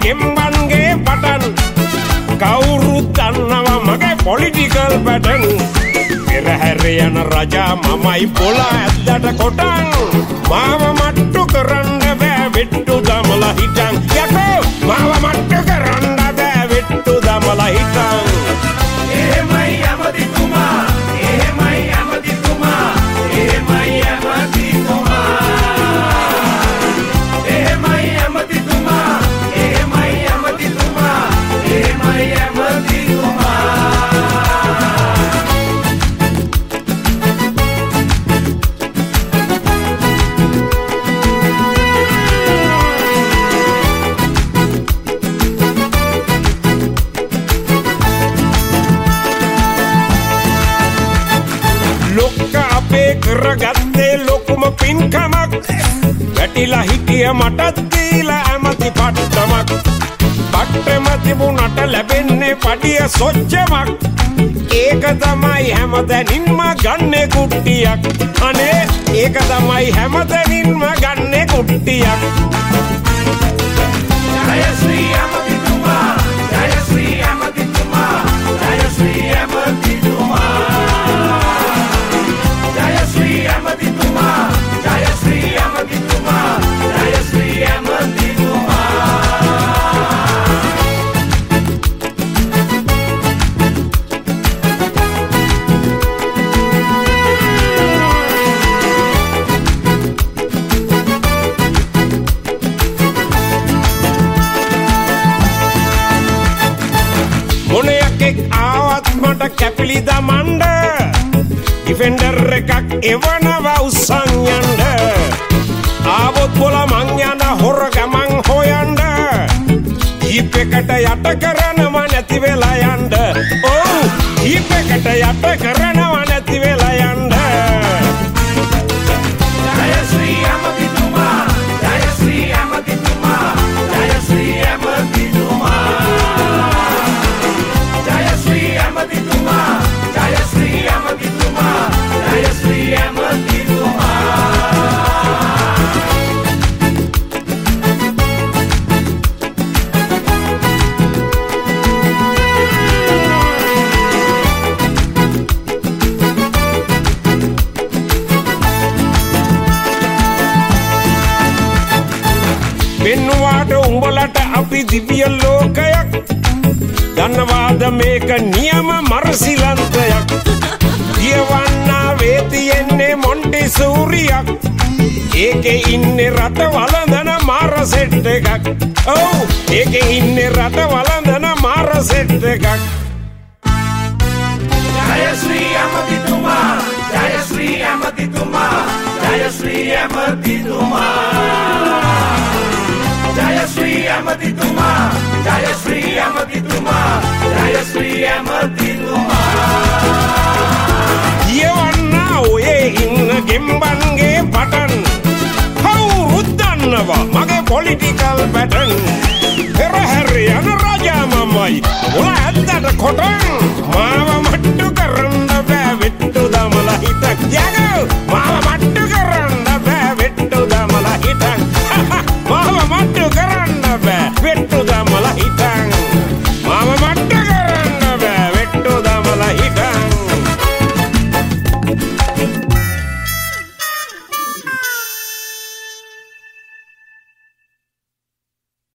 ගෙම්බන්ගේ පටන් කවුරුත් දන්නවා මගේ පොලිටිකල් පැටර්න් පෙරහැර යන රජා මමයි පොළ ඇද්දට කොටන් මාව මට්ටු කරන්න බෑ වෙට්ටු දමලා හිටන් යකෝ මාව මට්ටු කරන්න බෑ වෙට්ටු දමලා හිටන් එහෙමයි ඇමතිතුමා එහෙමයි ඇමතිතුමා එහෙමයි ඇමතිතුමා එහෙමයි ඇමතිතුමා එහෙමයි ඇමතිතුමා එහෙමයි ඇමතිතුමා කරගත්තේ ලොකුම පින්කමක් වැටිලා හිටිය මටත් දීලා ඇමති පට්ටමක් පට්ටම තිබුණට ලැබෙන්නේ පඩිය සොච්චමක් ඒක තමයි හැමදැනින්ම ගන්නේ කුට්ටියක් අනේ ඒක තමයි හැමදැනින්ම ගන්නේ කුට්ටියක් ජය ශ්‍රී ඇමතිතුමා ජය ශ්‍රී ඇමතිතුමා ජය ශ්‍රී ඇමතිතුමා කැපිලි දමන්ඩ ඩිෆෙන්ඩර් එකක් එවනවා උස්සන් යන්ඩ ආවොත් බොල මං යන හොර ගමන් හොයන්ඩ ජීප් එකට යට කරනවා නැති වෙලා යන්ඩ ඔව් ජීප් එකට යට කරනවා නැති වෙලා යන්ඩ ජය ශ්‍රී ඇමතිතුමා ජය ශ්‍රී ඇමතිතුමා ජය ශ්‍රී ඇමතිතුමා පෙන්නුවාට උඹලට අපි දිව්‍ය ලෝකයක් දන්නවාද මේක නියම මරසිලන්තයක් කියවන්නා වේ තියෙන්නේ මොන්ටිසූරියක් ඒකේ ඉන්නේ රට වළඳන මාර සෙට් එකක් ඔව් ඒකේ ඉන්නේ රට වළඳන මාර සෙට් එකක් ජය ශ්‍රී ඇමතිතුමා ජය ශ්‍රී ඇමතිතුමා ජය ශ්‍රී ඇමතිතුමා ජය ශ්‍රී ඇමතිතුමා ජය ශ්‍රී ඇමතිතුමා ජය ශ්‍රී ඇමතිතුමා කියවන්නා ඔයේ ඉන්න ගෙම්බන්ගේ පටන් කවුරුත් දන්නවා මගේ පොලිටිකල් පැටර්න් පෙරහැර යන රජා මමයි ඔල ඇද්දට කොටන් මාව මට්ටු කරන්න බෑ වෙට්ටු දමලා හිටන් යකෝ මාව මට්ටු කරන්න බෑ වෙට්ටු දමලා හිටන් මාව මට්ටු කරන්න බෑ වෙට්ටු දමලා